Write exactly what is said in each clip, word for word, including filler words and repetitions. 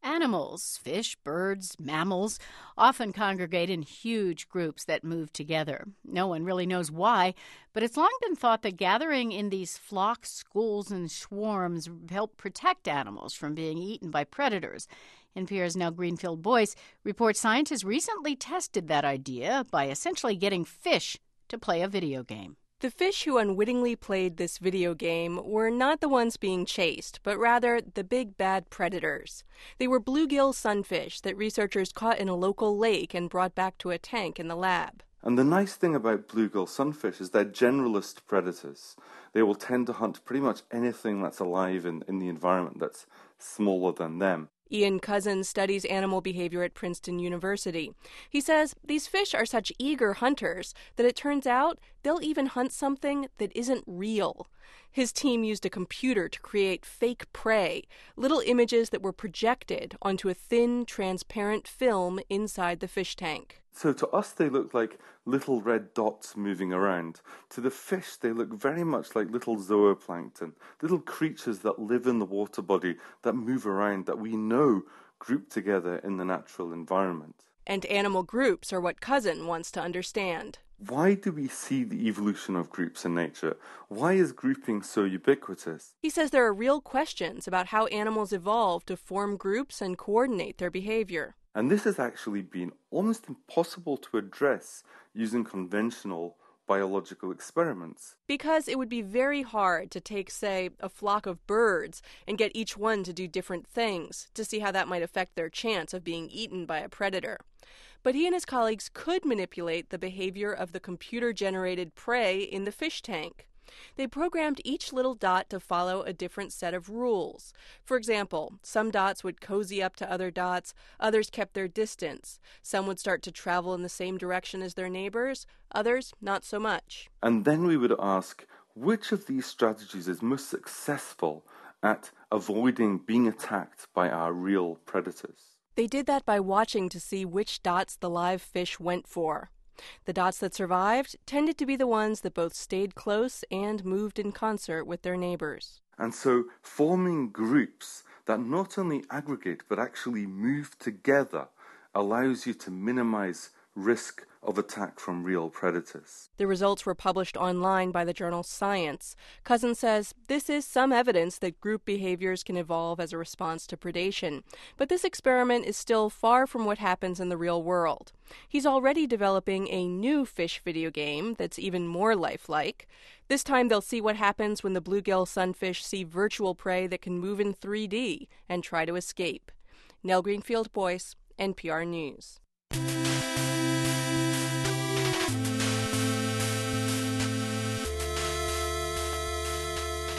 Animals, fish, birds, mammals, often congregate in huge groups that move together. No one really knows why, but it's long been thought that gathering in these flocks, schools, and swarms help protect animals from being eaten by predators. N P R's Nell Greenfield-Boyce reports scientists recently tested that idea by essentially getting fish to play a video game. The fish who unwittingly played this video game were not the ones being chased, but rather the big bad predators. They were bluegill sunfish that researchers caught in a local lake and brought back to a tank in the lab. And the nice thing about bluegill sunfish is they're generalist predators. They will tend to hunt pretty much anything that's alive in, in the environment that's smaller than them. Ian Cousins studies animal behavior at Princeton University. He says these fish are such eager hunters that it turns out they'll even hunt something that isn't real. His team used a computer to create fake prey, little images that were projected onto a thin, transparent film inside the fish tank. So to us, they look like little red dots moving around. To the fish, they look very much like little zooplankton, little creatures that live in the water body, that move around, that we know group together in the natural environment. And animal groups are what Cousin wants to understand. Why do we see the evolution of groups in nature? Why is grouping so ubiquitous? He says there are real questions about how animals evolved to form groups and coordinate their behavior. And this has actually been almost impossible to address using conventional biological experiments. Because it would be very hard to take, say, a flock of birds and get each one to do different things to see how that might affect their chance of being eaten by a predator. But he and his colleagues could manipulate the behavior of the computer-generated prey in the fish tank. They programmed each little dot to follow a different set of rules. For example, some dots would cozy up to other dots, others kept their distance. Some would start to travel in the same direction as their neighbors, others not so much. And then we would ask, which of these strategies is most successful at avoiding being attacked by our real predators? They did that by watching to see which dots the live fish went for. The dots that survived tended to be the ones that both stayed close and moved in concert with their neighbors. And so forming groups that not only aggregate but actually move together allows you to minimize risk of attack from real predators. The results were published online by the journal Science. Cousins says this is some evidence that group behaviors can evolve as a response to predation, but this experiment is still far from what happens in the real world. He's already developing a new fish video game that's even more lifelike. This time they'll see what happens when the bluegill sunfish see virtual prey that can move in three D and try to escape. Nell Greenfield-Boyce, N P R News.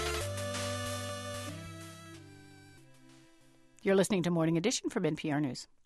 You're listening to Morning Edition from N P R News.